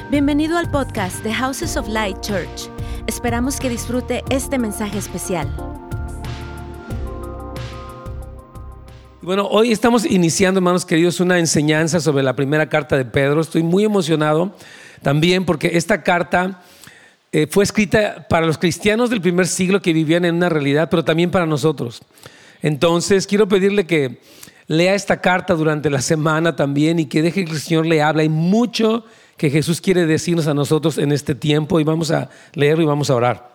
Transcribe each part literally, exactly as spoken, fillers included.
Bienvenido al podcast de Houses of Light Church. Esperamos que disfrute este mensaje especial. Bueno, hoy estamos iniciando, hermanos queridos, una enseñanza sobre la primera carta de Pedro. Estoy muy emocionado también porque esta carta eh, fue escrita para los cristianos del primer siglo que vivían en una realidad, pero también para nosotros. Entonces, quiero pedirle que lea esta carta durante la semana también y que deje que el Señor le hable. Hay mucho que Jesús quiere decirnos a nosotros en este tiempo y vamos a leerlo y vamos a orar.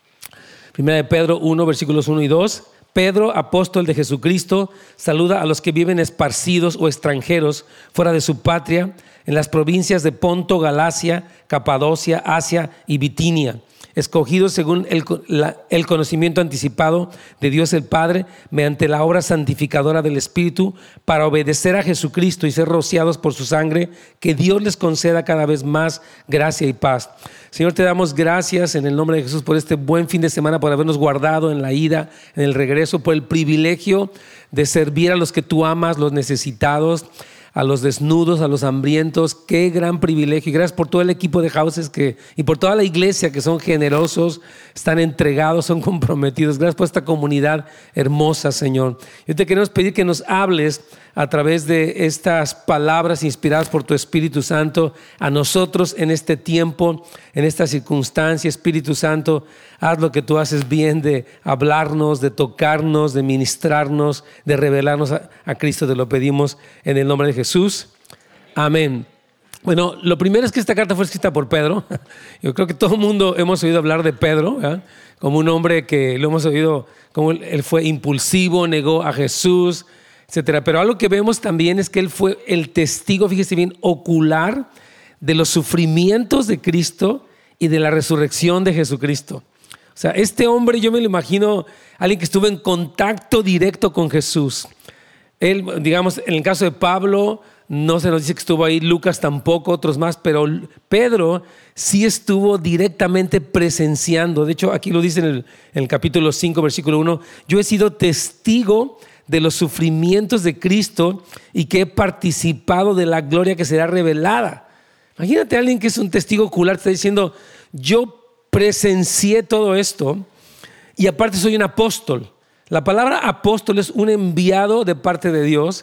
Primera de Pedro uno, versículos uno y dos. Pedro, apóstol de Jesucristo, saluda a los que viven esparcidos o extranjeros fuera de su patria, en las provincias de Ponto, Galacia, Capadocia, Asia y Bitinia, escogidos según el, la, el conocimiento anticipado de Dios el Padre, mediante la obra santificadora del Espíritu, para obedecer a Jesucristo y ser rociados por su sangre, que Dios les conceda cada vez más gracia y paz. Señor, te damos gracias en el nombre de Jesús por este buen fin de semana, por habernos guardado en la ida, en el regreso, por el privilegio de servir a los que tú amas, los necesitados, a los desnudos, a los hambrientos. Qué gran privilegio. Y gracias por todo el equipo de Houses que, y por toda la iglesia que son generosos, están entregados, son comprometidos. Gracias por esta comunidad hermosa, Señor. Yo te queremos pedir que nos hables a través de estas palabras inspiradas por tu Espíritu Santo a nosotros en este tiempo, en esta circunstancia. Espíritu Santo, haz lo que tú haces bien de hablarnos, de tocarnos, de ministrarnos, de revelarnos a, a Cristo. Te lo pedimos en el nombre de Jesús. Amén. Bueno, lo primero es que esta carta fue escrita por Pedro. Yo creo que todo el mundo hemos oído hablar de Pedro, ¿verdad? Como un hombre que lo hemos oído, como él fue impulsivo, negó a Jesús, etcétera. Pero algo que vemos también es que él fue el testigo, fíjese bien, ocular de los sufrimientos de Cristo y de la resurrección de Jesucristo. O sea, este hombre, yo me lo imagino, alguien que estuvo en contacto directo con Jesús. Él, digamos, en el caso de Pablo, no se nos dice que estuvo ahí, Lucas tampoco, otros más, pero Pedro sí estuvo directamente presenciando. De hecho, aquí lo dice en el, en el capítulo cinco, versículo uno, yo he sido testigo de los sufrimientos de Cristo y que he participado de la gloria que será revelada. Imagínate a alguien que es un testigo ocular, te está diciendo, yo presencié todo esto y aparte soy un apóstol. La palabra apóstol es un enviado de parte de Dios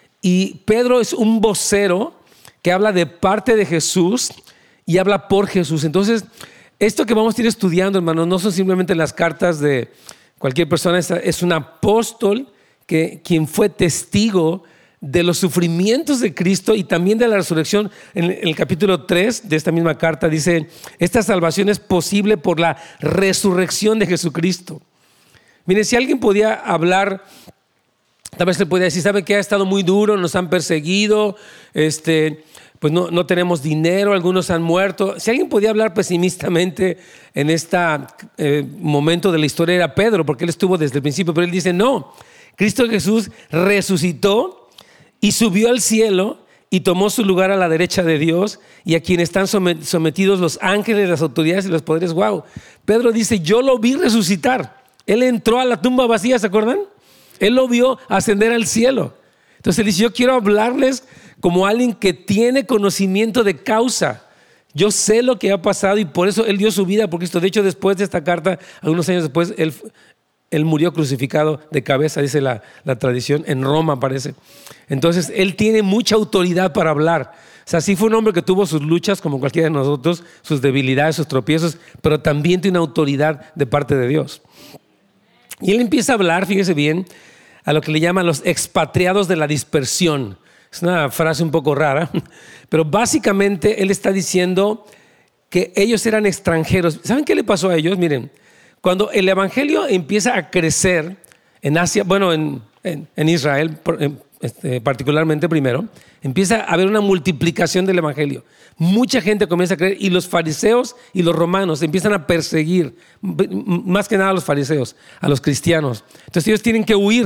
y Pedro es un vocero que habla de parte de Jesús y habla por Jesús. Entonces, esto que vamos a ir estudiando, hermanos, no son simplemente las cartas de cualquier persona, es un apóstol que quien fue testigo de los sufrimientos de Cristo y también de la resurrección. En el capítulo tres de esta misma carta dice, esta salvación es posible por la resurrección de Jesucristo. Miren, si alguien podía hablar, tal vez le podía decir, ¿sabe qué? Ha estado muy duro, nos han perseguido, este, pues no, no tenemos dinero, algunos han muerto. Si alguien podía hablar pesimistamente en este eh, momento de la historia era Pedro, porque él estuvo desde el principio, pero él dice, no, Cristo Jesús resucitó y subió al cielo y tomó su lugar a la derecha de Dios y a quien están sometidos los ángeles, las autoridades y los poderes. Wow. Pedro dice, yo lo vi resucitar. Él entró a la tumba vacía, ¿se acuerdan? Él lo vio ascender al cielo. Entonces él dice, yo quiero hablarles como alguien que tiene conocimiento de causa. Yo sé lo que ha pasado y por eso él dio su vida por Cristo. De hecho, después de esta carta, algunos años después, él, él murió crucificado de cabeza, dice la, la tradición, en Roma parece. Entonces él tiene mucha autoridad para hablar. O sea, sí fue un hombre que tuvo sus luchas como cualquiera de nosotros, sus debilidades, sus tropiezos, pero también tiene una autoridad de parte de Dios. Y él empieza a hablar, fíjese bien, a lo que le llaman los expatriados de la dispersión. Es una frase un poco rara, pero básicamente él está diciendo que ellos eran extranjeros. ¿Saben qué le pasó a ellos? Miren, cuando el evangelio empieza a crecer en Asia, bueno, en, en, en Israel en, este, particularmente primero, empieza a haber una multiplicación del evangelio. Mucha gente comienza a creer y los fariseos y los romanos empiezan a perseguir, más que nada a los fariseos, a los cristianos. Entonces ellos tienen que huir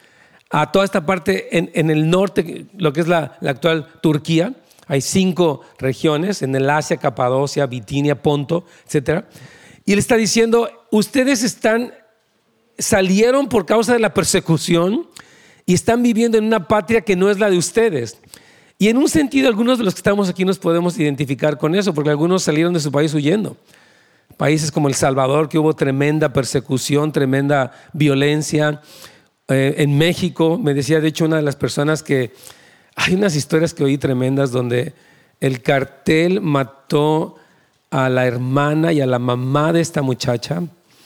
a toda esta parte en, en el norte, lo que es la, la actual Turquía. Hay cinco regiones, en el Asia, Capadocia, Bitinia, Ponto, etcétera. Y él está diciendo, ustedes están, salieron por causa de la persecución y están viviendo en una patria que no es la de ustedes. Y en un sentido, algunos de los que estamos aquí nos podemos identificar con eso, porque algunos salieron de su país huyendo. Países como El Salvador, que hubo tremenda persecución, tremenda violencia. Eh, en México, me decía de hecho una de las personas que hay unas historias que oí tremendas donde el cartel mató a la hermana y a la mamá de esta muchacha,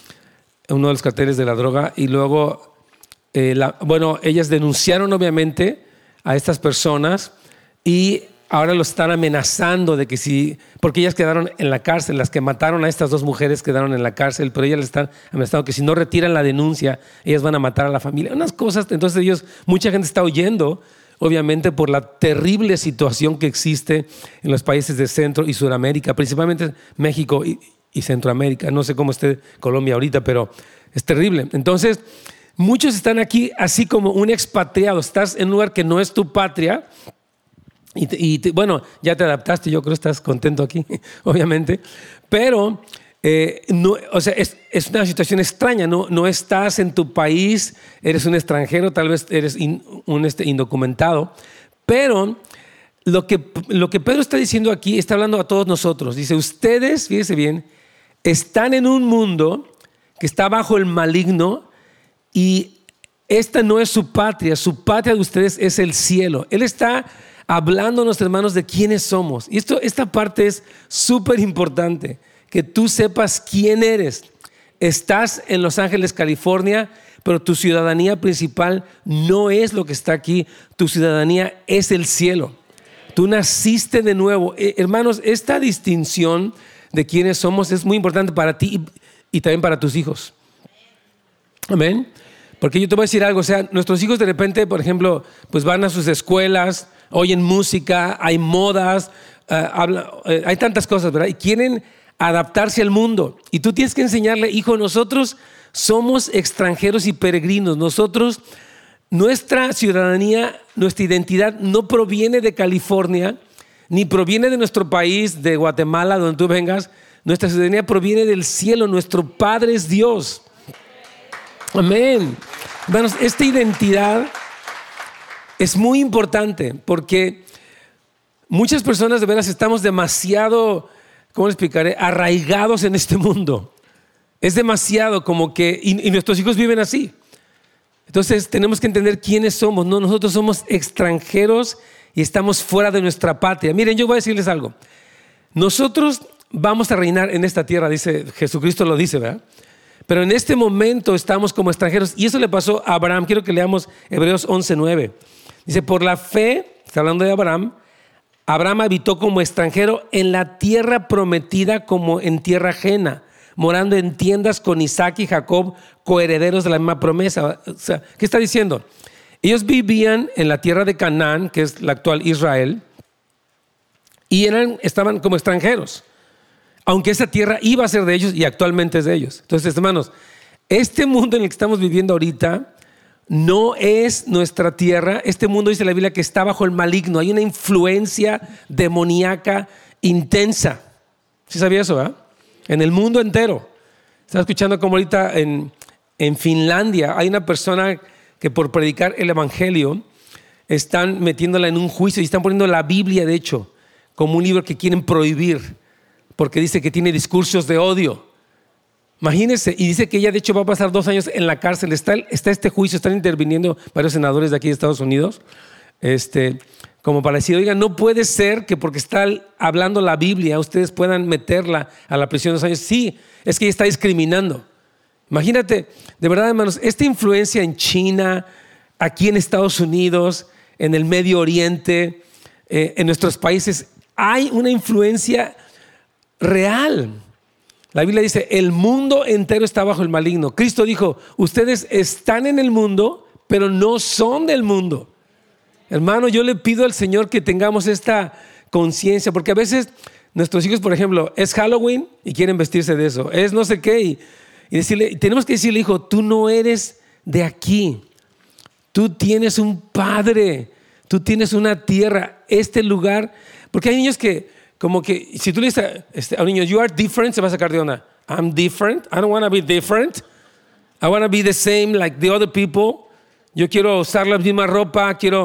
uno de los carteles de la droga, y luego, eh, la, bueno, ellas denunciaron obviamente a estas personas y ahora los están amenazando de que si, porque ellas quedaron en la cárcel, las que mataron a estas dos mujeres quedaron en la cárcel, pero ellas les están amenazando que si no retiran la denuncia, ellas van a matar a la familia. Unas cosas, entonces ellos, mucha gente está huyendo, obviamente por la terrible situación que existe en los países de Centro y Sudamérica, principalmente México y, y Centroamérica. No sé cómo esté Colombia ahorita, pero es terrible. Entonces, muchos están aquí así como un expatriado. Estás en un lugar que no es tu patria. Y, te, y te, bueno, ya te adaptaste, yo creo que estás contento aquí, obviamente, pero eh, no, o sea, es, es una situación extraña, ¿no? No estás en tu país, eres un extranjero, tal vez eres in, un este, indocumentado, pero lo que, lo que Pedro está diciendo aquí, está hablando a todos nosotros, dice, ustedes, fíjense bien, están en un mundo que está bajo el maligno y esta no es su patria, su patria de ustedes es el cielo. Él está hablándonos, hermanos, de quiénes somos. Y esto, esta parte es súper importante, que tú sepas quién eres. Estás en Los Ángeles, California, pero tu ciudadanía principal no es lo que está aquí. Tu ciudadanía es el cielo. Tú naciste de nuevo. Eh, hermanos, esta distinción de quiénes somos es muy importante para ti y, y también para tus hijos. Amén. Porque yo te voy a decir algo, o sea, nuestros hijos de repente, por ejemplo, pues van a sus escuelas, oyen música, hay modas, uh, habla, uh, hay tantas cosas, ¿verdad? Y quieren adaptarse al mundo. Y tú tienes que enseñarle, hijo, nosotros somos extranjeros y peregrinos. Nosotros, nuestra ciudadanía, nuestra identidad no proviene de California, ni proviene de nuestro país, de Guatemala, donde tú vengas. Nuestra ciudadanía proviene del cielo. Nuestro Padre es Dios. Amén. Hermanos, esta identidad es muy importante porque muchas personas de veras estamos demasiado, ¿cómo le explicaré? Arraigados en este mundo. Es demasiado como que, y, y nuestros hijos viven así. Entonces tenemos que entender quiénes somos. No, nosotros somos extranjeros y estamos fuera de nuestra patria. Miren, yo voy a decirles algo. Nosotros vamos a reinar en esta tierra, dice Jesucristo, lo dice, ¿verdad? Pero en este momento estamos como extranjeros. Y eso le pasó a Abraham. Quiero que leamos Hebreos once nueve. Dice, por la fe, está hablando de Abraham, Abraham habitó como extranjero en la tierra prometida como en tierra ajena, morando en tiendas con Isaac y Jacob, coherederos de la misma promesa. O sea, ¿qué está diciendo? Ellos vivían en la tierra de Canaán, que es la actual Israel, y eran, estaban como extranjeros. Aunque esa tierra iba a ser de ellos y actualmente es de ellos. Entonces, hermanos, este mundo en el que estamos viviendo ahorita no es nuestra tierra. Este mundo, dice la Biblia, que está bajo el maligno. Hay una influencia demoníaca intensa. ¿Sí sabía eso, verdad? En el mundo entero. Estaba escuchando como ahorita en, en Finlandia hay una persona que por predicar el evangelio están metiéndola en un juicio y están poniendo la Biblia, de hecho, como un libro que quieren prohibir. Porque dice que tiene discursos de odio. Imagínense, y dice que ella de hecho va a pasar dos años en la cárcel. Está, está este juicio, están interviniendo varios senadores de aquí de Estados Unidos, este, como para decir, oiga, no puede ser que porque está hablando la Biblia ustedes puedan meterla a la prisión dos años. Sí, es que ella está discriminando. Imagínate, de verdad, hermanos, esta influencia en China, aquí en Estados Unidos, en el Medio Oriente, eh, en nuestros países, hay una influencia real. La Biblia dice, el mundo entero está bajo el maligno. Cristo dijo, ustedes están en el mundo, pero no son del mundo. Hermano, yo le pido al Señor que tengamos esta conciencia, porque a veces nuestros hijos, por ejemplo, es Halloween y quieren vestirse de eso, es no sé qué, y, y decirle, tenemos que decirle, hijo, tú no eres de aquí, tú tienes un padre, tú tienes una tierra, este lugar, porque hay niños que como que si tú le dices este, a un niño, you are different, se va a sacar de onda. I'm different. I don't want to be different. I want to be the same like the other people. Yo quiero usar la misma ropa, quiero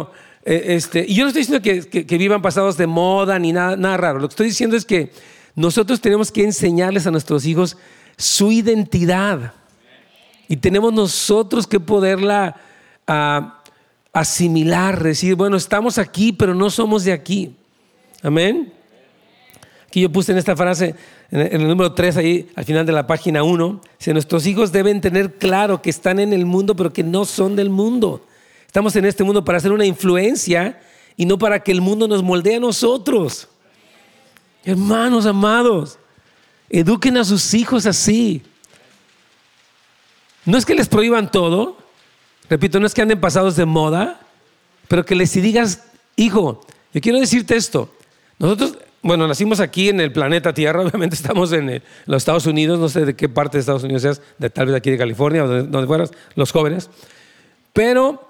Eh, este, y yo no estoy diciendo que, que, que vivan pasados de moda ni nada, nada raro. Lo que estoy diciendo es que nosotros tenemos que enseñarles a nuestros hijos su identidad. Y tenemos nosotros que poderla uh, asimilar, decir, bueno, estamos aquí, pero no somos de aquí. Amén. Aquí yo puse en esta frase, en el, en el número tres, ahí al final de la página uno, dice, nuestros hijos deben tener claro que están en el mundo, pero que no son del mundo. Estamos en este mundo para hacer una influencia y no para que el mundo nos moldee a nosotros. Hermanos amados, eduquen a sus hijos así. No es que les prohíban todo, repito, no es que anden pasados de moda, pero que les digas, hijo, yo quiero decirte esto. Nosotros, bueno, nacimos aquí en el planeta Tierra, obviamente estamos en, el, en los Estados Unidos, no sé de qué parte de Estados Unidos seas, de, tal vez aquí de California o de donde fueras, los jóvenes, pero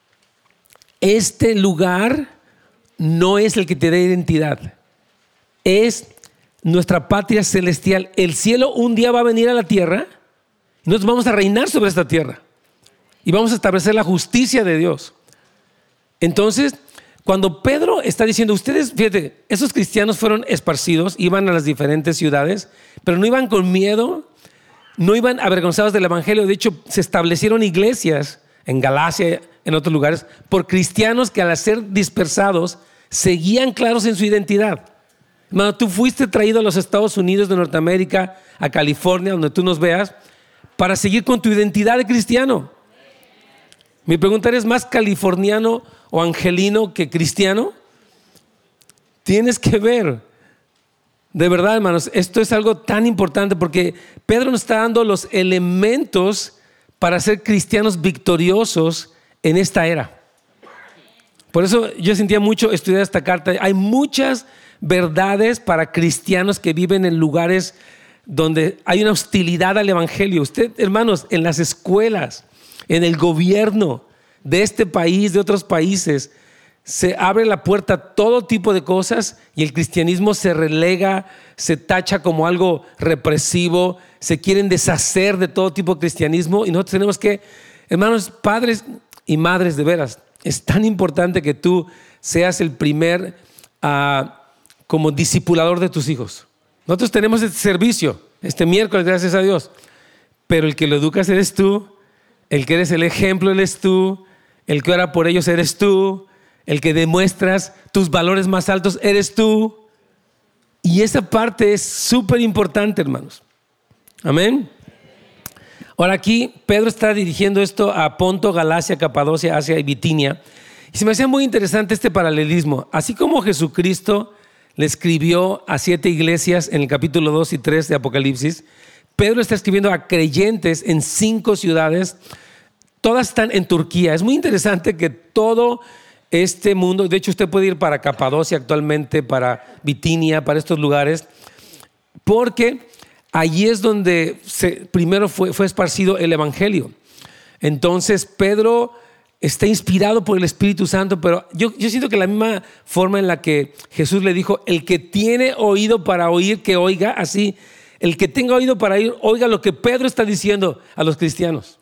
este lugar no es el que te dé identidad, es nuestra patria celestial. El cielo un día va a venir a la tierra y nosotros vamos a reinar sobre esta tierra y vamos a establecer la justicia de Dios. Entonces, cuando Pedro está diciendo, ustedes, fíjate, esos cristianos fueron esparcidos, iban a las diferentes ciudades, pero no iban con miedo, no iban avergonzados del evangelio. De hecho, se establecieron iglesias en Galacia, en otros lugares, por cristianos que al ser dispersados seguían claros en su identidad. Hermano, tú fuiste traído a los Estados Unidos de Norteamérica, a California, donde tú nos veas, para seguir con tu identidad de cristiano. Mi pregunta, ¿eres más californiano o angelino que cristiano? Tienes que ver. De verdad, hermanos, esto es algo tan importante porque Pedro nos está dando los elementos para ser cristianos victoriosos en esta era. Por eso yo sentía mucho estudiar esta carta. Hay muchas verdades para cristianos que viven en lugares donde hay una hostilidad al evangelio. Usted, hermanos, en las escuelas, en el gobierno de este país, de otros países, se abre la puerta a todo tipo de cosas y el cristianismo se relega, se tacha como algo represivo, se quieren deshacer de todo tipo de cristianismo y nosotros tenemos que, hermanos, padres y madres, de veras, es tan importante que tú seas el primer uh, como discipulador de tus hijos. Nosotros tenemos este servicio este miércoles, gracias a Dios, pero el que lo educas eres tú, el que eres el ejemplo eres tú, el que ora por ellos eres tú, el que demuestras tus valores más altos eres tú. Y esa parte es súper importante, hermanos. Amén. Ahora aquí Pedro está dirigiendo esto a Ponto, Galacia, Capadocia, Asia y Bitinia. Y se me hacía muy interesante este paralelismo. Así como Jesucristo le escribió a siete iglesias en el capítulo dos y tres de Apocalipsis, Pedro está escribiendo a creyentes en cinco ciudades. Todas están en Turquía. Es muy interesante que todo este mundo, de hecho usted puede ir para Capadocia actualmente, para Bitinia, para estos lugares, porque allí es donde se, primero fue, fue esparcido el evangelio. Entonces Pedro está inspirado por el Espíritu Santo, pero yo, yo siento que la misma forma en la que Jesús le dijo, el que tiene oído para oír, que oiga, así, el que tenga oído para oír, oiga lo que Pedro está diciendo a los cristianos.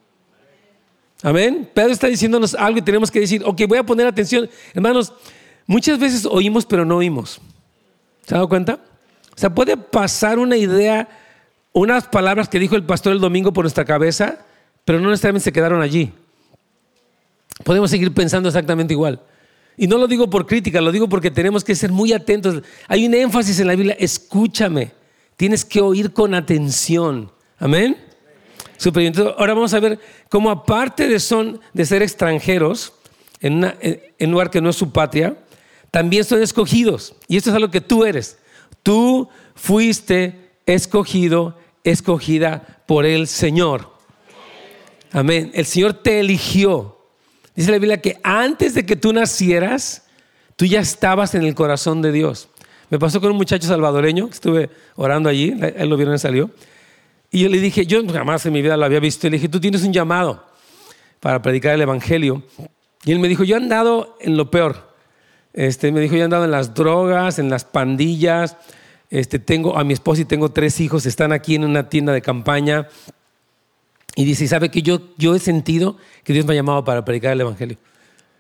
Amén. Pedro está diciéndonos algo y tenemos que decir, ok, voy a poner atención. Hermanos, muchas veces oímos pero no oímos. ¿Se ha dado cuenta? O sea, puede pasar una idea, unas palabras que dijo el pastor el domingo por nuestra cabeza, pero no necesariamente se quedaron allí. Podemos seguir pensando exactamente igual. Y no lo digo por crítica, lo digo porque tenemos que ser muy atentos. Hay un énfasis en la Biblia, escúchame. Tienes que oír con atención. Amén. Super. Entonces, ahora vamos a ver cómo aparte de, son, de ser extranjeros en, una, en un lugar que no es su patria, también son escogidos. Y esto es algo que tú eres. Tú fuiste escogido, escogida por el Señor. Amén. El Señor te eligió. Dice la Biblia que antes de que tú nacieras, tú ya estabas en el corazón de Dios. Me pasó con un muchacho salvadoreño que estuve orando allí, él lo vieron y salió. Y yo le dije, yo jamás en mi vida lo había visto. Y le dije, tú tienes un llamado para predicar el evangelio. Y él me dijo, yo he andado en lo peor. Este, me dijo, yo he andado en las drogas, en las pandillas. Este, tengo a mi esposa y tengo tres hijos, están aquí en una tienda de campaña. Y dice, ¿sabe qué? Yo, yo he sentido que Dios me ha llamado para predicar el evangelio.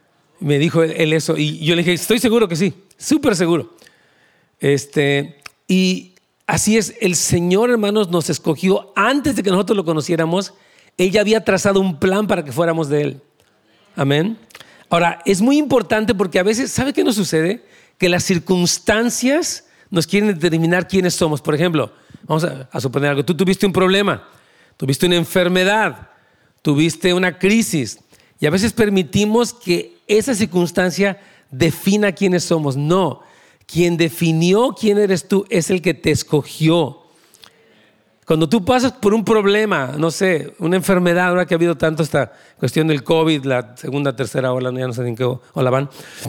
Me dijo él, él eso. Y yo le dije, estoy seguro que sí, súper seguro. Este, y así es, el Señor, hermanos, nos escogió antes de que nosotros lo conociéramos. Él ya había trazado un plan para que fuéramos de Él. Amén. Ahora, es muy importante porque a veces, ¿sabe qué nos sucede? Que las circunstancias nos quieren determinar quiénes somos. Por ejemplo, vamos a, a suponer algo. Tú tuviste un problema, tuviste una enfermedad, tuviste una crisis. Y a veces permitimos que esa circunstancia defina quiénes somos. No, quien definió quién eres tú es el que te escogió. Cuando tú pasas por un problema, no sé, una enfermedad, ahora que ha habido tanto esta cuestión del COVID, la segunda, tercera ola, ya no sé en qué ola van.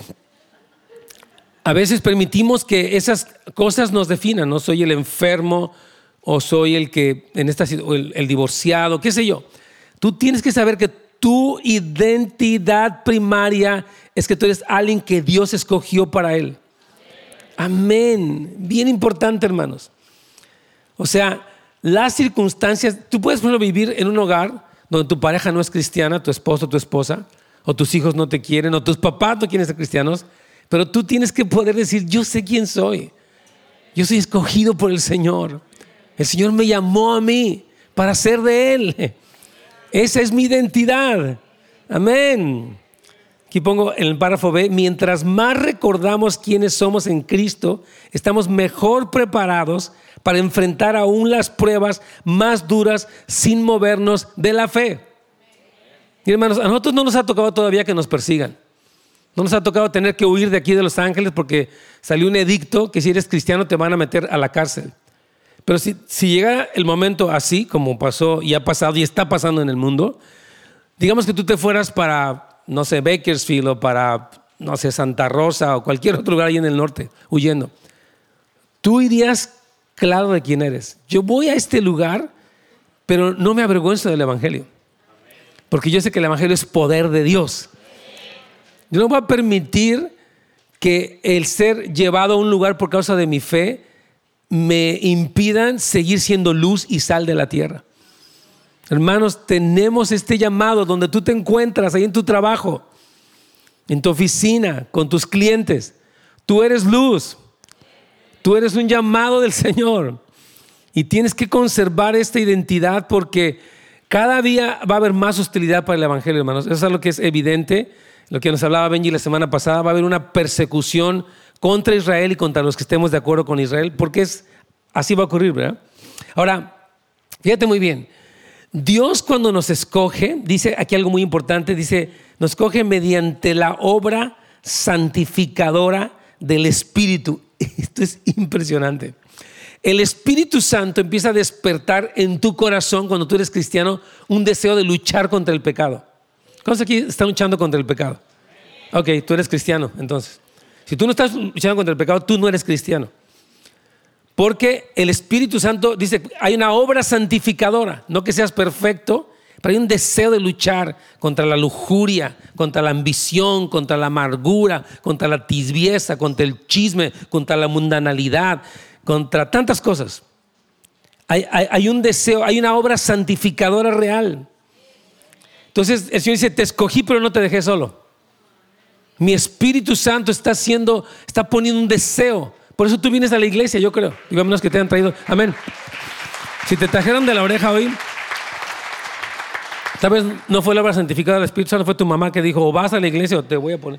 A veces permitimos que esas cosas nos definan, ¿no? Soy el enfermo o soy el que, en esta el, el divorciado, qué sé yo. Tú tienes que saber que tu identidad primaria es que tú eres alguien que Dios escogió para Él. Amén. Bien importante, hermanos. O sea, las circunstancias, tú puedes, por ejemplo, vivir en un hogar donde tu pareja no es cristiana, tu esposo, tu esposa, o tus hijos no te quieren, o tus papás no quieren ser cristianos, pero tú tienes que poder decir, yo sé quién soy. Yo soy escogido por el Señor. El Señor me llamó a mí para ser de Él. Esa es mi identidad. Amén. Aquí pongo en el párrafo B, mientras más recordamos quiénes somos en Cristo, estamos mejor preparados para enfrentar aún las pruebas más duras sin movernos de la fe. Y hermanos, a nosotros no nos ha tocado todavía que nos persigan. No nos ha tocado tener que huir de aquí de Los Ángeles porque salió un edicto que si eres cristiano te van a meter a la cárcel. Pero si, si llega el momento así, como pasó y ha pasado y está pasando en el mundo, digamos que tú te fueras para, no sé, Bakersfield o para, no sé, Santa Rosa o cualquier otro lugar ahí en el norte, huyendo. Tú irías claro de quién eres. Yo voy a este lugar, pero no me avergüenzo del Evangelio. Porque yo sé que el Evangelio es poder de Dios. Yo no voy a permitir que el ser llevado a un lugar por causa de mi fe me impidan seguir siendo luz y sal de la tierra. Hermanos, tenemos este llamado donde tú te encuentras, ahí en tu trabajo, en tu oficina, con tus clientes. Tú eres luz. Tú eres un llamado del Señor. Y tienes que conservar esta identidad porque cada día va a haber más hostilidad para el Evangelio, hermanos. Eso es lo que es evidente. Lo que nos hablaba Benji la semana pasada, va a haber una persecución contra Israel y contra los que estemos de acuerdo con Israel, porque es, así va a ocurrir, ¿verdad? Ahora, fíjate muy bien, Dios cuando nos escoge, dice aquí algo muy importante, dice, nos escoge mediante la obra santificadora del Espíritu. Esto es impresionante. El Espíritu Santo empieza a despertar en tu corazón, cuando tú eres cristiano, un deseo de luchar contra el pecado. ¿Cuántos aquí están luchando contra el pecado? Ok, tú eres cristiano, entonces. Si tú no estás luchando contra el pecado, tú no eres cristiano. Porque el Espíritu Santo dice, hay una obra santificadora, no que seas perfecto, pero hay un deseo de luchar contra la lujuria, contra la ambición, contra la amargura, contra la tibieza, contra el chisme, contra la mundanalidad, contra tantas cosas. Hay, hay, hay un deseo, hay una obra santificadora real. Entonces el Señor dice, te escogí pero no te dejé solo. Mi Espíritu Santo está haciendo, está poniendo un deseo. Por eso tú vienes a la iglesia, yo creo. Digo, menos que te han traído. Amén. Si te trajeron de la oreja hoy, tal vez no fue la obra santificada del Espíritu Santo, fue tu mamá que dijo, o vas a la iglesia o te voy a poner.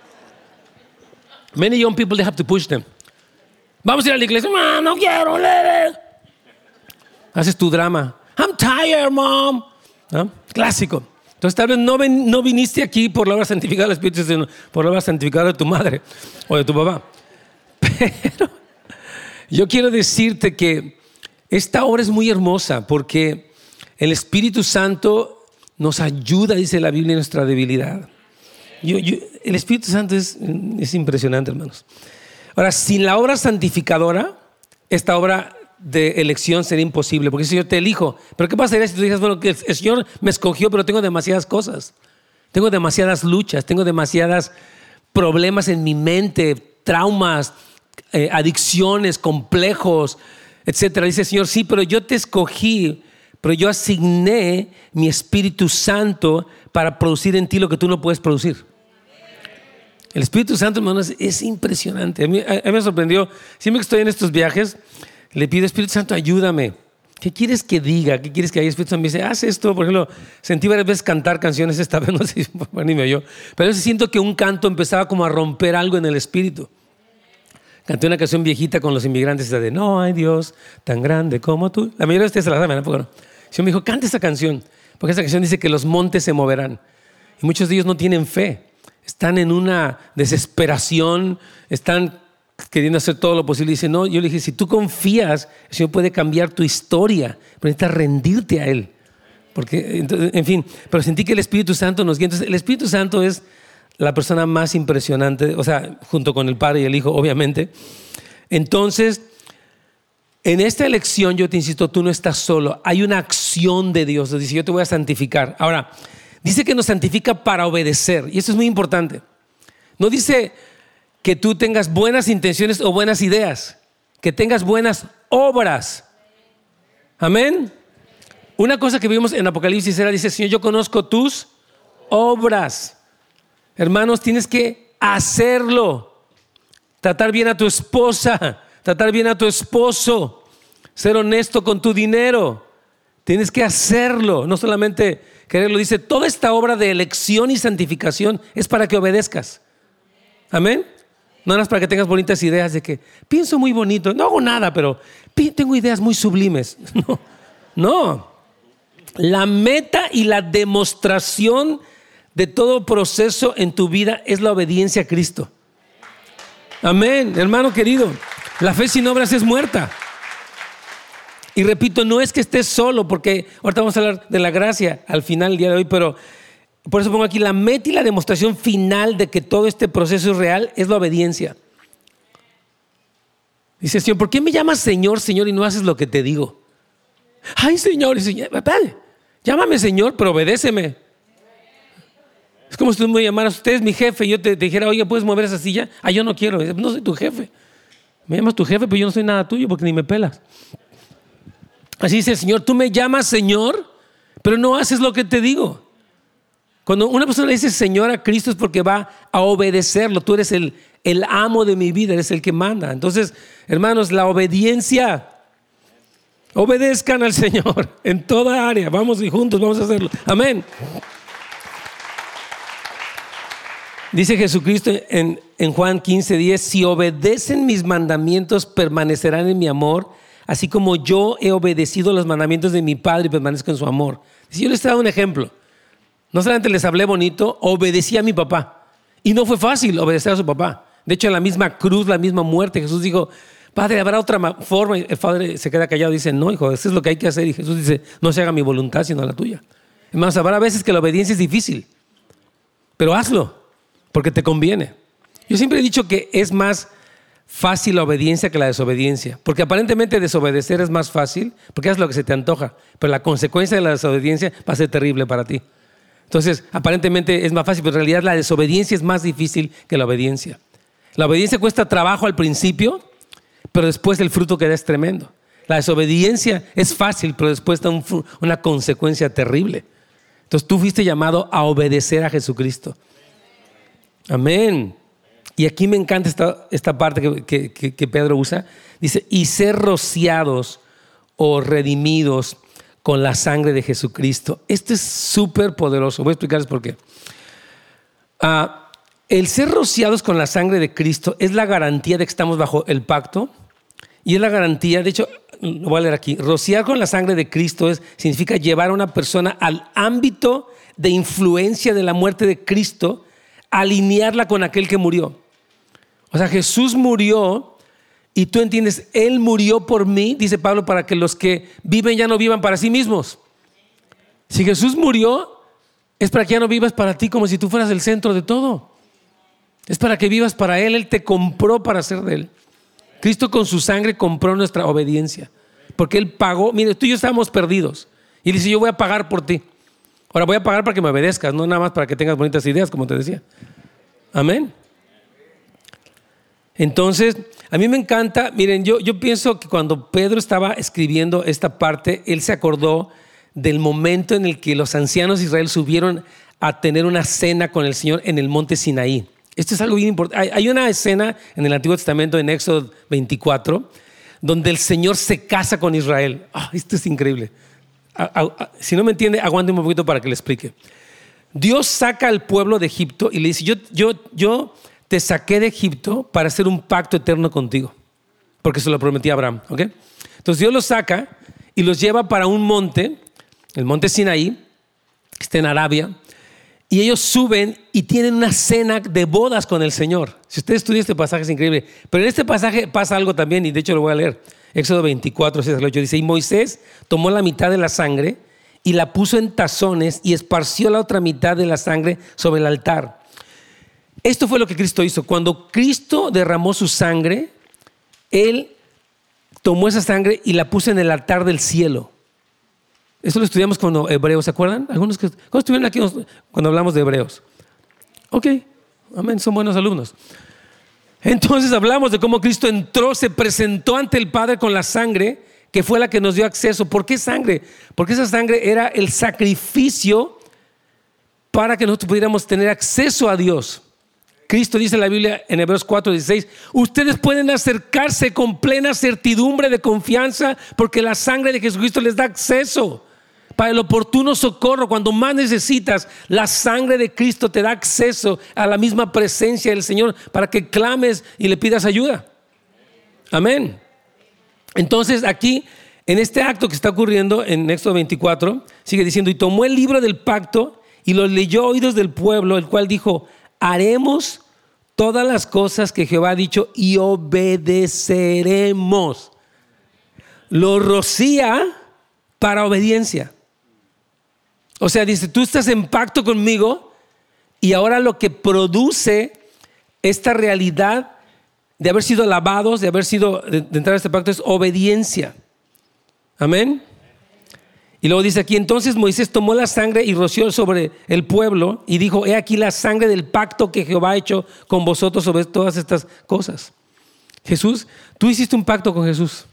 Many young people, they have to push them. Vamos a ir a la iglesia. No, no quiero. Lele. Haces tu drama. I'm tired, mom. ¿No? Clásico. Entonces tal vez no, ven, no viniste aquí por la obra santificada del Espíritu, sino por la obra santificada de tu madre o de tu papá. Pero yo quiero decirte que esta obra es muy hermosa porque el Espíritu Santo nos ayuda, dice la Biblia, en nuestra debilidad. Yo, yo, el Espíritu Santo es, es impresionante, hermanos. Ahora, sin la obra santificadora, esta obra de elección sería imposible, porque el Señor te elijo. Pero ¿qué pasaría si tú dices, bueno, que el Señor me escogió, pero tengo demasiadas cosas? Tengo demasiadas luchas, tengo demasiados problemas en mi mente, traumas, eh, adicciones, complejos, etcétera. Dice el Señor, sí, pero yo te escogí, pero yo asigné mi Espíritu Santo para producir en ti lo que tú no puedes producir. El Espíritu Santo, hermanos, es impresionante. A mí, a mí me sorprendió. Siempre que estoy en estos viajes, le pido, Espíritu Santo, ayúdame. ¿Qué quieres que diga? ¿Qué quieres que haya? Espíritu Santo me dice, haz esto. Por ejemplo, sentí varias veces cantar canciones esta vez, no sé si ni me oyó. Pero a veces siento que un canto empezaba como a romper algo en el espíritu. Canté una canción viejita con los inmigrantes de no hay Dios tan grande como tú. La mayoría de ustedes se la saben, ¿no? Bueno, el Señor me dijo, canta esta canción. Porque esta canción dice que los montes se moverán. Y muchos de ellos no tienen fe. Están en una desesperación, están queriendo hacer todo lo posible. Y dice, no, yo le dije, si tú confías, el Señor puede cambiar tu historia, pero necesitas rendirte a Él. Porque, entonces, en fin, pero sentí que el Espíritu Santo nos guía. Entonces, el Espíritu Santo es la persona más impresionante, o sea, junto con el Padre y el Hijo, obviamente. Entonces, en esta elección, yo te insisto, tú no estás solo. Hay una acción de Dios. Dice, yo te voy a santificar. Ahora, dice que nos santifica para obedecer. Y eso es muy importante. No dice que tú tengas buenas intenciones o buenas ideas. Que tengas buenas obras. Amén. Una cosa que vimos en Apocalipsis era, dice, Señor, yo conozco tus obras. Hermanos, tienes que hacerlo. Tratar bien a tu esposa. Tratar bien a tu esposo. Ser honesto con tu dinero. Tienes que hacerlo. No solamente quererlo. Dice, toda esta obra de elección y santificación es para que obedezcas. Amén. No es para que tengas bonitas ideas de que pienso muy bonito. No hago nada, pero tengo ideas muy sublimes. No. No. La meta y la demostración de todo proceso en tu vida es la obediencia a Cristo. Amén, hermano querido. La fe sin obras es muerta. Y repito, no es que estés solo, porque ahorita vamos a hablar de la gracia al final del día de hoy, pero por eso pongo aquí la meta y la demostración final de que todo este proceso es real, es la obediencia. Dice, Señor, ¿por qué me llamas Señor, Señor, y no haces lo que te digo? Ay, Señor, y Señor, dale, llámame Señor, pero obedéceme. Es como si tú me llamaras, usted es mi jefe, y yo te, te dijera, oye, ¿puedes mover esa silla? Ah, yo no quiero, no soy tu jefe. Me llamas tu jefe, pero yo no soy nada tuyo porque ni me pelas. Así dice el Señor, tú me llamas Señor, pero no haces lo que te digo. Cuando una persona le dice Señor a Cristo es porque va a obedecerlo. Tú eres el, el amo de mi vida, eres el que manda. Entonces, hermanos, la obediencia, obedezcan al Señor en toda área. Vamos y juntos vamos a hacerlo. Amén. Dice Jesucristo en, en Juan quince diez, si obedecen mis mandamientos permanecerán en mi amor, así como yo he obedecido los mandamientos de mi Padre y permanezco en su amor. Si yo les he dado un ejemplo, no solamente les hablé bonito, obedecí a mi papá. Y no fue fácil obedecer a su papá. De hecho, en la misma cruz, la misma muerte, Jesús dijo, Padre, ¿habrá otra forma? Y el Padre se queda callado y dice, no, hijo, eso es lo que hay que hacer. Y Jesús dice, no se haga mi voluntad, sino la tuya. Hermanos, habrá veces que la obediencia es difícil, pero hazlo, porque te conviene. Yo siempre he dicho que es más fácil la obediencia que la desobediencia, porque aparentemente desobedecer es más fácil, porque haces lo que se te antoja, pero la consecuencia de la desobediencia va a ser terrible para ti. Entonces, aparentemente es más fácil, pero en realidad la desobediencia es más difícil que la obediencia. La obediencia cuesta trabajo al principio, pero después el fruto que da es tremendo. La desobediencia es fácil, pero después da un, una consecuencia terrible. Entonces, tú fuiste llamado a obedecer a Jesucristo. Amén. Y aquí me encanta esta, esta parte que, que, que Pedro usa. Dice, y ser rociados o redimidos con la sangre de Jesucristo. Esto es súper poderoso. Voy a explicarles por qué. Uh, el ser rociados con la sangre de Cristo es la garantía de que estamos bajo el pacto. Y es la garantía, de hecho, lo voy a leer aquí. Rociar con la sangre de Cristo es, significa llevar a una persona al ámbito de influencia de la muerte de Cristo, alinearla con aquel que murió. O sea, Jesús murió y tú entiendes, Él murió por mí, dice Pablo, para que los que viven ya no vivan para sí mismos. Si Jesús murió, es para que ya no vivas para ti como si tú fueras el centro de todo. Es para que vivas para Él. Él te compró para ser de Él. Cristo con su sangre compró nuestra obediencia, porque Él pagó. Mire, tú y yo estábamos perdidos y Él dice, yo voy a pagar por ti. Ahora voy a pagar para que me obedezcas, no nada más para que tengas bonitas ideas, como te decía. Amén. Entonces, a mí me encanta, miren, yo, yo pienso que cuando Pedro estaba escribiendo esta parte, él se acordó del momento en el que los ancianos de Israel subieron a tener una cena con el Señor en el monte Sinaí. Esto es algo bien importante. Hay, hay una escena en el Antiguo Testamento, en Éxodo veinticuatro, donde el Señor se casa con Israel. Oh, esto es increíble. A, a, a, si no me entiende, aguante un poquito para que le explique. Dios saca al pueblo de Egipto y le dice, yo, yo, yo te saqué de Egipto para hacer un pacto eterno contigo, porque se lo prometí a Abraham. ¿Okay? Entonces Dios los saca y los lleva para un monte, el monte Sinaí, que está en Arabia, y ellos suben y tienen una cena de bodas con el Señor. Si usted estudia este pasaje es increíble, pero en este pasaje pasa algo también, y de hecho lo voy a leer. Éxodo veinticuatro, seis al ocho dice, y Moisés tomó la mitad de la sangre y la puso en tazones y esparció la otra mitad de la sangre sobre el altar. Esto fue lo que Cristo hizo. Cuando Cristo derramó su sangre, Él tomó esa sangre y la puso en el altar del cielo. Eso lo estudiamos cuando Hebreos, ¿se acuerdan? Algunos que ¿cuándo estuvieron aquí cuando hablamos de Hebreos? Ok, amén, son buenos alumnos. Entonces hablamos de cómo Cristo entró, se presentó ante el Padre con la sangre, que fue la que nos dio acceso. ¿Por qué sangre? Porque esa sangre era el sacrificio para que nosotros pudiéramos tener acceso a Dios. Cristo dice en la Biblia en Hebreos cuatro dieciséis, ustedes pueden acercarse con plena certidumbre de confianza porque la sangre de Jesucristo les da acceso para el oportuno socorro. Cuando más necesitas, la sangre de Cristo te da acceso a la misma presencia del Señor para que clames y le pidas ayuda. Amén. Entonces aquí, en este acto que está ocurriendo en Éxodo veinticuatro, sigue diciendo, y tomó el libro del pacto y lo leyó a oídos del pueblo, el cual dijo, haremos todas las cosas que Jehová ha dicho y obedeceremos. Lo rocía para obediencia. O sea, dice, tú estás en pacto conmigo y ahora lo que produce esta realidad de haber sido lavados, de haber sido, de, de entrar a este pacto es obediencia. Amén. Y luego dice aquí, entonces Moisés tomó la sangre y roció sobre el pueblo y dijo, he aquí la sangre del pacto que Jehová ha hecho con vosotros sobre todas estas cosas. Jesús, tú hiciste un pacto con Jesús.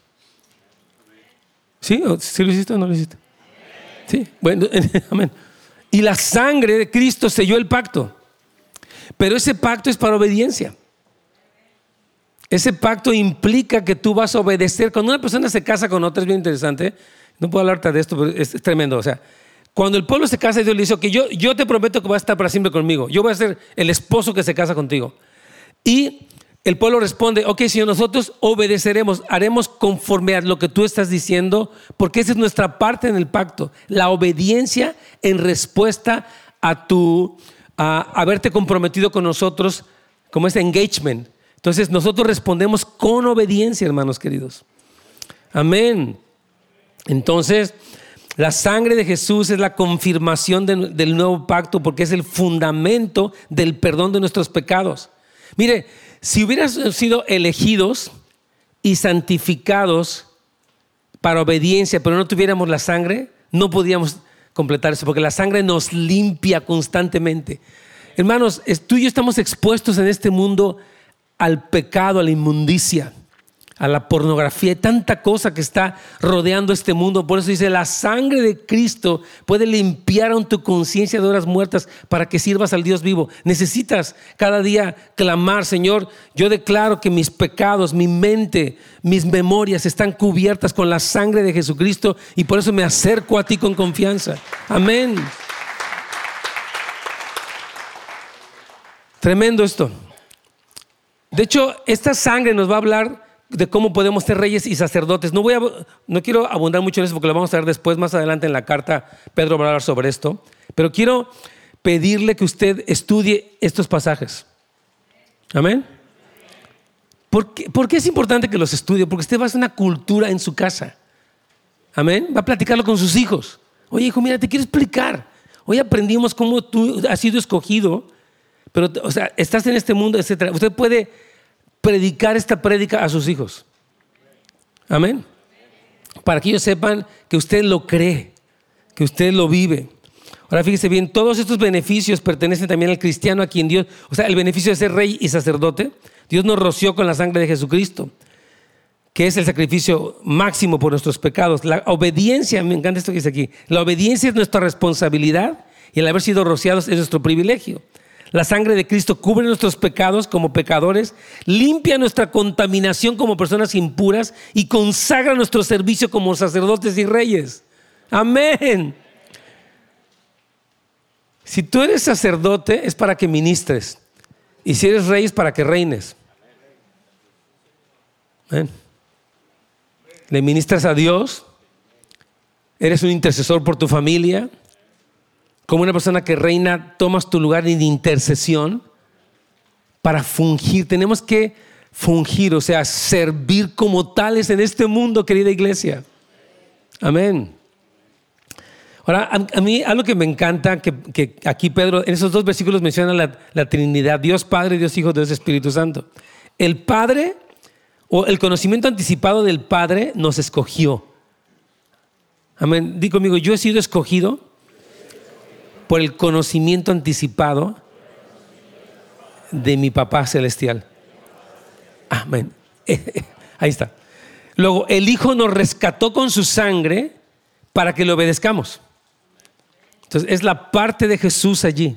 ¿Sí? ¿Sí lo hiciste o no lo hiciste? Sí, bueno, amén. Y la sangre de Cristo selló el pacto. Pero ese pacto es para obediencia. Ese pacto implica que tú vas a obedecer. Cuando una persona se casa con otra, es bien interesante. No puedo hablarte de esto, pero es, es tremendo. O sea, cuando el pueblo se casa, Dios le dice, que yo, yo te prometo que vas a estar para siempre conmigo. Yo voy a ser el esposo que se casa contigo. Y el pueblo responde, ok, Señor, nosotros obedeceremos, haremos conforme a lo que tú estás diciendo, porque esa es nuestra parte en el pacto. La obediencia en respuesta a tu, a haberte comprometido con nosotros, como ese engagement. Entonces nosotros respondemos con obediencia, hermanos queridos. Amén. Entonces, la sangre de Jesús es la confirmación de, del nuevo pacto porque es el fundamento del perdón de nuestros pecados. Mire, si hubieras sido elegidos y santificados para obediencia, pero no tuviéramos la sangre, no podíamos completar eso porque la sangre nos limpia constantemente. Hermanos, tú y yo estamos expuestos en este mundo al pecado, a la inmundicia, a la pornografía, hay tanta cosa que está rodeando este mundo. Por eso dice, la sangre de Cristo puede limpiar aún tu conciencia de horas muertas para que sirvas al Dios vivo. Necesitas cada día clamar, Señor, yo declaro que mis pecados, mi mente, mis memorias están cubiertas con la sangre de Jesucristo y por eso me acerco a ti con confianza. Amén. Tremendo esto. De hecho, esta sangre nos va a hablar de cómo podemos ser reyes y sacerdotes. No voy a, no quiero abundar mucho en eso porque lo vamos a ver después, más adelante en la carta. Pedro va a hablar sobre esto. Pero quiero pedirle que usted estudie estos pasajes. Amén. ¿Por qué, ¿Por qué es importante que los estudie? Porque usted va a hacer una cultura en su casa. Amén. Va a platicarlo con sus hijos. Oye, hijo, mira, te quiero explicar. Hoy aprendimos cómo tú has sido escogido, pero, o sea, estás en este mundo, etcétera. Usted puede predicar esta prédica a sus hijos. Amén. Para que ellos sepan que usted lo cree, que usted lo vive. Ahora fíjese bien, todos estos beneficios pertenecen también al cristiano a quien Dios, o sea, el beneficio de ser rey y sacerdote, Dios nos roció con la sangre de Jesucristo, que es el sacrificio máximo por nuestros pecados. La obediencia, me encanta esto que dice aquí, la obediencia es nuestra responsabilidad y el haber sido rociados es nuestro privilegio. La sangre de Cristo cubre nuestros pecados como pecadores, limpia nuestra contaminación como personas impuras y consagra nuestro servicio como sacerdotes y reyes. Amén. Si tú eres sacerdote es para que ministres, y si eres rey es para que reines. Amén. Le ministras a Dios, eres un intercesor por tu familia. Como una persona que reina, tomas tu lugar en intercesión para fungir. Tenemos que fungir, o sea, servir como tales en este mundo, querida iglesia. Amén. Ahora, a, a mí algo que me encanta, que, que aquí Pedro, en esos dos versículos menciona la, la Trinidad, Dios Padre, Dios Hijo, Dios Espíritu Santo. El Padre, o el conocimiento anticipado del Padre, nos escogió. Amén. Di conmigo, yo he sido escogido por el conocimiento anticipado de mi Papá Celestial. Amén. Ahí está. Luego, el Hijo nos rescató con su sangre para que le obedezcamos. Entonces, es la parte de Jesús allí.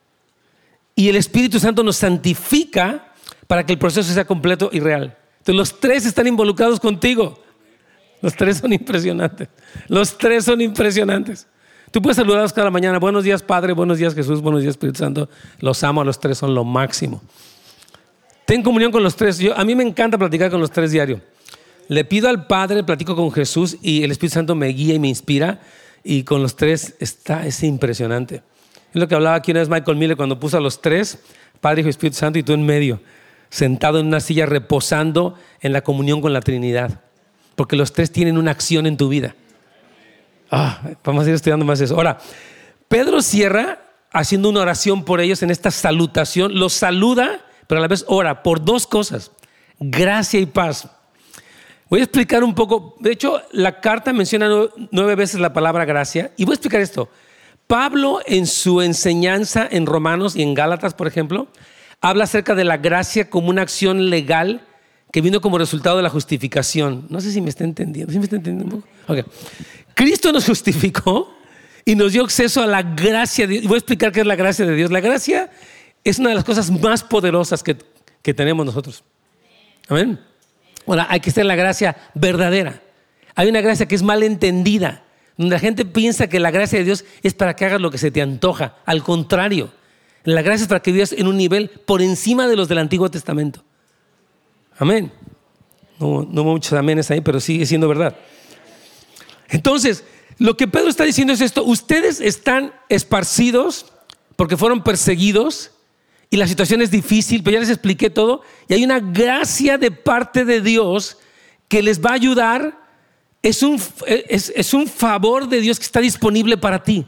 Y el Espíritu Santo nos santifica para que el proceso sea completo y real. Entonces, los tres están involucrados contigo. Los tres son impresionantes. Los tres son impresionantes. Tú puedes saludarlos cada mañana. Buenos días, Padre. Buenos días, Jesús. Buenos días, Espíritu Santo. Los amo a los tres, son lo máximo. Ten comunión con los tres. Yo, a mí me encanta platicar con los tres diario. Le pido al Padre, platico con Jesús y el Espíritu Santo me guía y me inspira. Y con los tres está, es impresionante. Es lo que hablaba aquí una vez Michael Miller cuando puso a los tres, Padre, Hijo y Espíritu Santo, y tú en medio, sentado en una silla reposando en la comunión con la Trinidad. Porque los tres tienen una acción en tu vida. Ah, vamos a ir estudiando más eso. Ahora, Pedro cierra haciendo una oración por ellos en esta salutación. Los saluda, pero a la vez ora por dos cosas: gracia y paz. Voy a explicar un poco. De hecho, la carta menciona nueve veces la palabra gracia. Y voy a explicar esto. Pablo, en su enseñanza en Romanos y en Gálatas, por ejemplo, habla acerca de la gracia como una acción legal que vino como resultado de la justificación. No sé si me está entendiendo. ¿Sí me está entendiendo un poco? Okay. Cristo nos justificó y nos dio acceso a la gracia de Dios. Voy a explicar qué es la gracia de Dios. La gracia es una de las cosas más poderosas que, que tenemos nosotros. Amén. Ahora, hay que estar en la gracia verdadera. Hay una gracia que es mal entendida, donde la gente piensa que la gracia de Dios es para que hagas lo que se te antoja. Al contrario, la gracia es para que vivas en un nivel por encima de los del Antiguo Testamento. Amén. No, no muchos amenes ahí, pero sigue siendo verdad. Entonces, lo que Pedro está diciendo es esto: ustedes están esparcidos porque fueron perseguidos y la situación es difícil, pero ya les expliqué todo, y hay una gracia de parte de Dios que les va a ayudar. Es un, es, es un favor de Dios que está disponible para ti.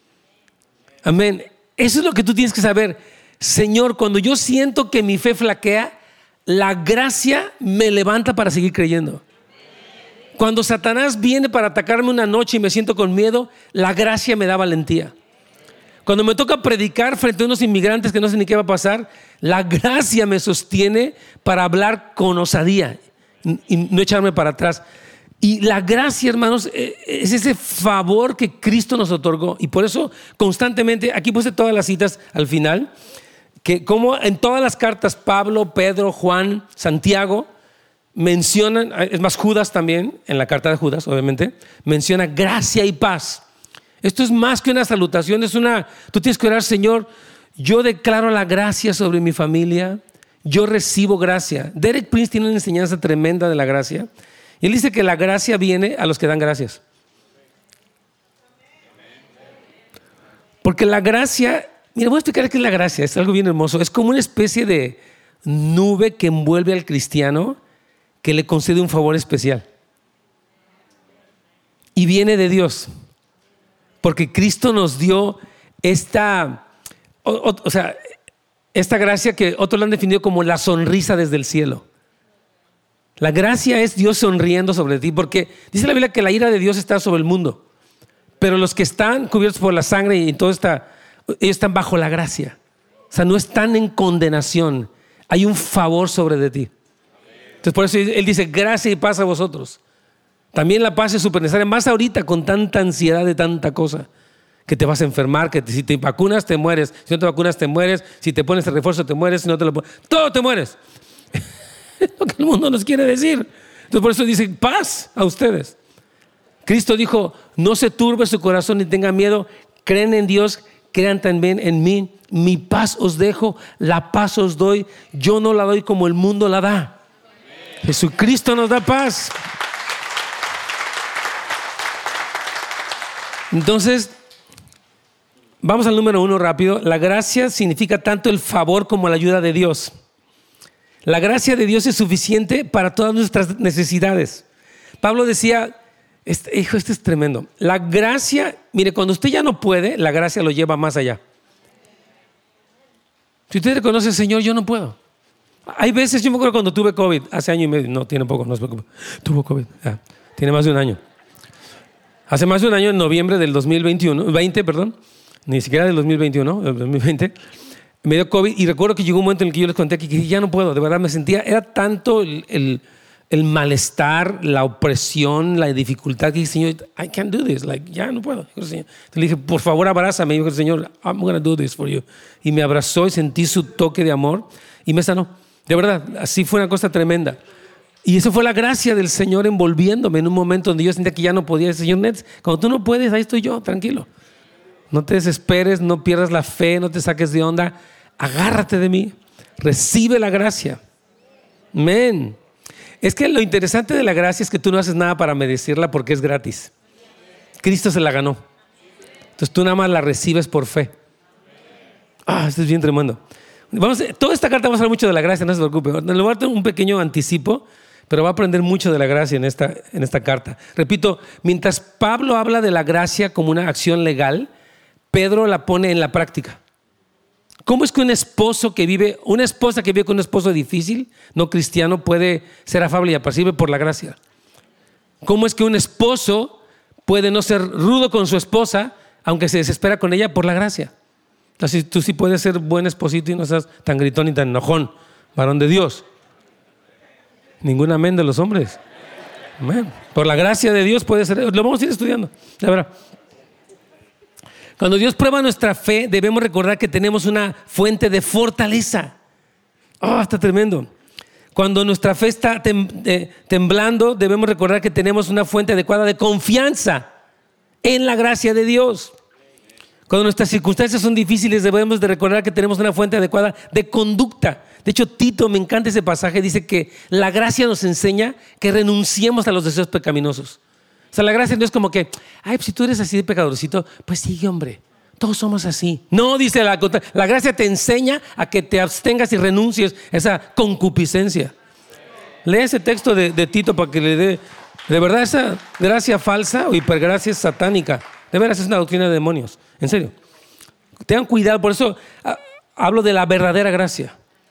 Amén. Eso es lo que tú tienes que saber. Señor, cuando yo siento que mi fe flaquea, la gracia me levanta para seguir creyendo. Cuando Satanás viene para atacarme una noche y me siento con miedo, la gracia me da valentía. Cuando me toca predicar frente a unos inmigrantes que no sé ni qué va a pasar, la gracia me sostiene para hablar con osadía y no echarme para atrás. Y la gracia, hermanos, es ese favor que Cristo nos otorgó. Y por eso constantemente, aquí puse todas las citas al final, que como en todas las cartas, Pablo, Pedro, Juan, Santiago mencionan, es más, Judas también, en la carta de Judas, obviamente, menciona gracia y paz. Esto es más que una salutación, es una, tú tienes que orar: Señor, yo declaro la gracia sobre mi familia, yo recibo gracia. Derek Prince tiene una enseñanza tremenda de la gracia. Y él dice que la gracia viene a los que dan gracias. Porque la gracia, mira, voy a explicar qué es la gracia, es algo bien hermoso. Es como una especie de nube que envuelve al cristiano, que le concede un favor especial. Y viene de Dios. Porque Cristo nos dio esta, o, o, o sea, esta gracia que otros la han definido como la sonrisa desde el cielo. La gracia es Dios sonriendo sobre ti, porque dice la Biblia que la ira de Dios está sobre el mundo, pero los que están cubiertos por la sangre y todo está, ellos están bajo la gracia. O sea, no están en condenación. Hay un favor sobre de ti. Entonces por eso él dice: gracia y paz a vosotros. También la paz es súper necesaria, más ahorita con tanta ansiedad de tanta cosa. que te vas a enfermar, que te, si te vacunas te mueres, si no te vacunas te mueres, si te pones el refuerzo te mueres, si no te lo pones, todo te mueres. Es lo que el mundo nos quiere decir. Entonces por eso dice paz a ustedes. Cristo dijo, no se turbe su corazón ni tengan miedo, creen en Dios, crean también en mí. Mi paz os dejo, la paz os doy, yo no la doy como el mundo la da. Jesucristo nos da paz. Entonces, vamos al número uno rápido. La gracia significa tanto el favor como la ayuda de Dios. La gracia de Dios es suficiente para todas nuestras necesidades. Pablo decía, este, hijo, este es tremendo. La gracia, mire, cuando usted ya no puede, la gracia lo lleva más allá. Si usted reconoce, Señor, yo no puedo. Hay veces, yo me acuerdo cuando tuve COVID, hace año y medio, no, tiene poco, no se preocupe. Tuvo COVID, ah, tiene más de un año. Hace más de un año, en noviembre del dos mil veintiuno, veinte, perdón, ni siquiera del dos mil veintiuno, del dos mil veinte, me dio COVID y recuerdo que llegó un momento en el que yo les conté que, que ya no puedo, de verdad me sentía, era tanto el, el, el malestar, la opresión, la dificultad que dije, Señor, I can't do this, like, ya no puedo. Entonces le dije, por favor, abrázame. Y me dijo, Señor, I'm going to do this for you. Y me abrazó y sentí su toque de amor y me sanó. De verdad, así fue una cosa tremenda. Y eso fue la gracia del Señor envolviéndome en un momento donde yo sentía que ya no podía. Señor, Nets, cuando tú no puedes, ahí estoy yo, tranquilo. No te desesperes, no pierdas la fe, no te saques de onda. Agárrate de mí, recibe la gracia. Amén. Es que lo interesante de la gracia es que tú no haces nada para merecerla porque es gratis. Cristo se la ganó. Entonces tú nada más la recibes por fe. Ah, esto es bien tremendo. Vamos, toda esta carta vamos a hablar mucho de la gracia, no se preocupe. Le voy a dar un pequeño anticipo, pero va a aprender mucho de la gracia en esta, en esta carta. Repito, mientras Pablo habla de la gracia como una acción legal, Pedro la pone en la práctica. ¿Cómo es que un esposo que vive, una esposa que vive con un esposo difícil, no cristiano, puede ser afable y apacible por la gracia? ¿Cómo es que un esposo puede no ser rudo con su esposa, aunque se desespera con ella por la gracia? Entonces tú sí puedes ser buen esposito y no seas tan gritón y tan enojón, varón de Dios. Ningún amén de los hombres. Amén. Por la gracia de Dios puede ser, lo vamos a ir estudiando, la verdad. Cuando Dios prueba nuestra fe, debemos recordar que tenemos una fuente de fortaleza. Oh, está tremendo. Cuando nuestra fe está tem- eh, temblando, debemos recordar que tenemos una fuente adecuada de confianza en la gracia de Dios. Cuando nuestras circunstancias son difíciles, debemos de recordar que tenemos una fuente adecuada de conducta. De hecho, Tito, me encanta ese pasaje, dice que la gracia nos enseña que renunciemos a los deseos pecaminosos. O sea, la gracia no es como que, ay, pues si tú eres así de pecadorcito, pues sigue, hombre, todos somos así. No, dice la, la gracia te enseña a que te abstengas y renuncies a esa concupiscencia. Lee ese texto de, de Tito para que le dé, de verdad, esa gracia falsa o hipergracia es satánica. De veras es una doctrina de demonios, en serio. Tengan cuidado, por eso ah, hablo de la verdadera gracia.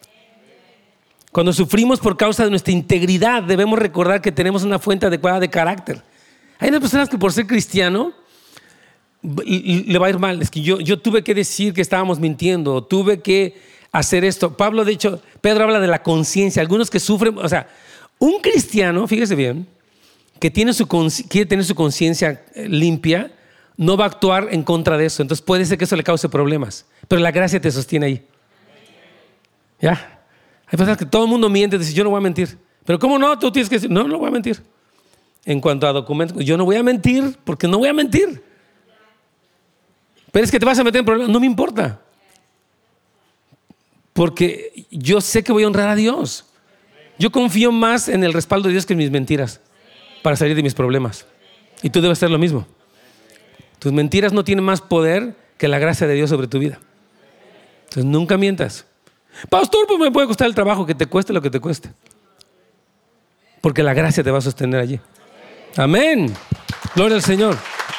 Cuando sufrimos por causa de nuestra integridad, debemos recordar que tenemos una fuente adecuada de carácter. Hay unas personas que por ser cristiano le va a ir mal. Es que yo, yo tuve que decir que estábamos mintiendo, tuve que hacer esto. Pablo, de hecho, Pedro habla de la conciencia. Algunos que sufren, o sea, un cristiano, fíjese bien, que tiene su, quiere tener su conciencia limpia, no va a actuar en contra de eso. Entonces puede ser que eso le cause problemas, pero la gracia te sostiene ahí. ¿Ya? Hay personas que todo el mundo miente, dice, yo no voy a mentir. Pero ¿cómo no? Tú tienes que decir, no, no voy a mentir. En cuanto a documentos, yo no voy a mentir porque no voy a mentir. Pero es que te vas a meter en problemas, no me importa. Porque yo sé que voy a honrar a Dios. Yo confío más en el respaldo de Dios que en mis mentiras para salir de mis problemas. Y tú debes hacer lo mismo. Tus mentiras no tienen más poder que la gracia de Dios sobre tu vida. Entonces nunca mientas. Pastor, pues me puede costar el trabajo, que te cueste lo que te cueste. Porque la gracia te va a sostener allí. Amén. Gloria al Señor.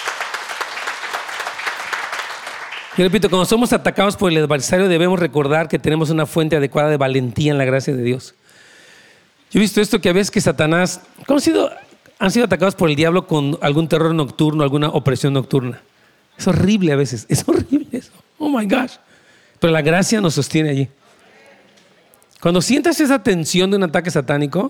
Yo repito, cuando somos atacados por el adversario debemos recordar que tenemos una fuente adecuada de valentía en la gracia de Dios. Yo he visto esto, que a veces que Satanás, ¿cómo han sido, han sido atacados por el diablo con algún terror nocturno, alguna opresión nocturna? Es horrible a veces, es horrible eso. Oh my gosh. Pero la gracia nos sostiene allí. Cuando sientas esa tensión de un ataque satánico,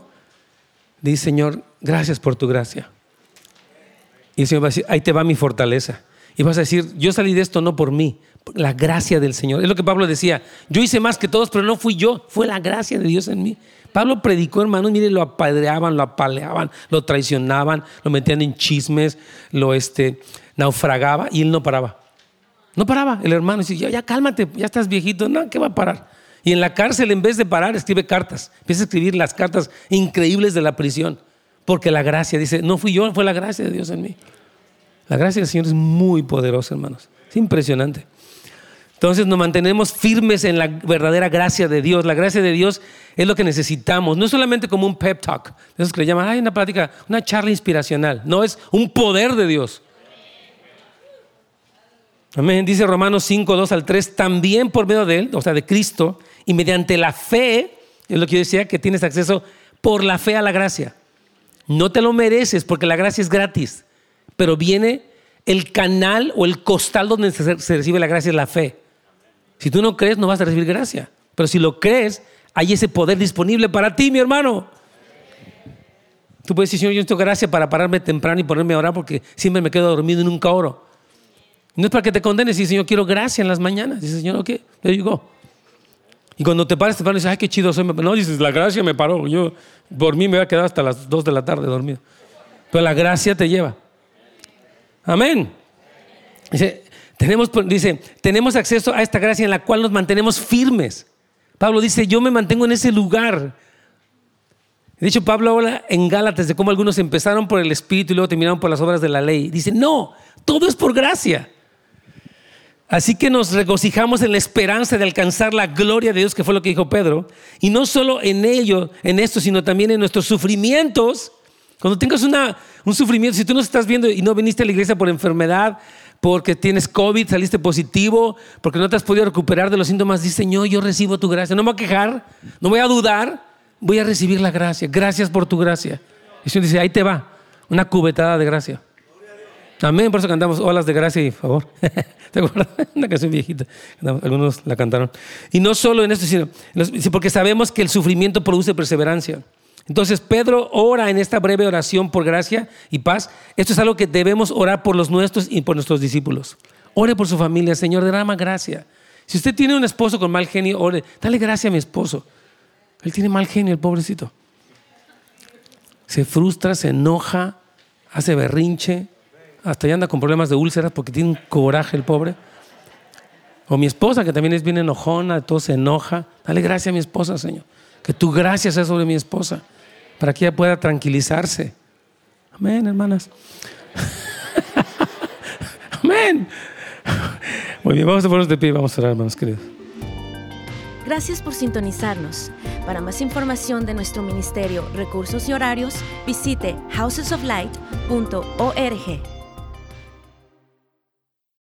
dice, Señor, gracias por tu gracia. Y el Señor va a decir, ahí te va mi fortaleza. Y vas a decir, yo salí de esto no por mí, por la gracia del Señor. Es lo que Pablo decía, yo hice más que todos, pero no fui yo, fue la gracia de Dios en mí. Pablo predicó, hermanos, mire, lo apedreaban, lo apaleaban, lo traicionaban, lo metían en chismes, lo este, naufragaba y él no paraba. No paraba. El hermano dice, ya, ya cálmate, ya estás viejito. No, ¿qué va a parar? Y en la cárcel, en vez de parar, escribe cartas. Empieza a escribir las cartas increíbles de la prisión. Porque la gracia, dice, no fui yo, fue la gracia de Dios en mí. La gracia del Señor es muy poderosa, hermanos. Es impresionante. Entonces nos mantenemos firmes en la verdadera gracia de Dios. La gracia de Dios es lo que necesitamos. No es solamente como un pep talk. Esos que le llaman, hay una plática, una charla inspiracional. No, es un poder de Dios. Amén. Dice Romanos cinco, dos al tres, también por medio de Él, o sea, de Cristo, y mediante la fe, es lo que yo decía, que tienes acceso por la fe a la gracia. No te lo mereces porque la gracia es gratis, pero viene el canal o el costal donde se, se recibe la gracia, es la fe. Si tú no crees, no vas a recibir gracia. Pero si lo crees, hay ese poder disponible para ti, mi hermano. Tú puedes decir, Señor, yo necesito gracia para pararme temprano y ponerme a orar porque siempre me quedo dormido y nunca oro. No es para que te condenes. Dice, Señor, quiero gracia en las mañanas. Dice, Señor, ok, there you go. Y cuando te pares, te paras y dices, ay, qué chido soy. No, dices, la gracia me paró. Yo, por mí me voy a quedar hasta las dos de la tarde dormido. Pero la gracia te lleva. Amén. Dice, tenemos, dice, tenemos acceso a esta gracia en la cual nos mantenemos firmes. Pablo dice, yo me mantengo en ese lugar. De hecho, Pablo habla en Gálatas de cómo algunos empezaron por el Espíritu y luego terminaron por las obras de la ley. Dice, no, todo es por gracia. Así que nos regocijamos en la esperanza de alcanzar la gloria de Dios, que fue lo que dijo Pedro. Y no solo en ello, en esto, sino también en nuestros sufrimientos. Cuando tengas una, un sufrimiento, si tú nos estás viendo y no viniste a la iglesia por enfermedad, porque tienes COVID, saliste positivo, porque no te has podido recuperar de los síntomas, dice, Señor, yo recibo tu gracia. No me voy a quejar, no voy a dudar, voy a recibir la gracia. Gracias por tu gracia. Y el Señor dice, ahí te va, una cubetada de gracia. Amén, por eso cantamos olas de gracia y favor. ¿Te acuerdas? Una canción viejita. Algunos la cantaron. Y no solo en esto, sino porque sabemos que el sufrimiento produce perseverancia. Entonces Pedro ora en esta breve oración por gracia y paz. Esto es algo que debemos orar por los nuestros y por nuestros discípulos. Ore por su familia. Señor, derrama gracia. Si usted tiene un esposo con mal genio, ore, dale gracia a mi esposo. Él tiene mal genio, el pobrecito. Se frustra, se enoja, hace berrinche. Hasta ya anda con problemas de úlceras porque tiene un coraje el pobre. O mi esposa, que también es bien enojona, todo se enoja. Dale gracia a mi esposa, Señor. Que tu gracia sea sobre mi esposa, para que ella pueda tranquilizarse. Amén, hermanas. Amén. Muy bien, vamos a ponernos de pie, vamos a orar, hermanos queridos. Gracias por sintonizarnos. Para más información de nuestro ministerio, recursos y horarios, visite houses of light punto org.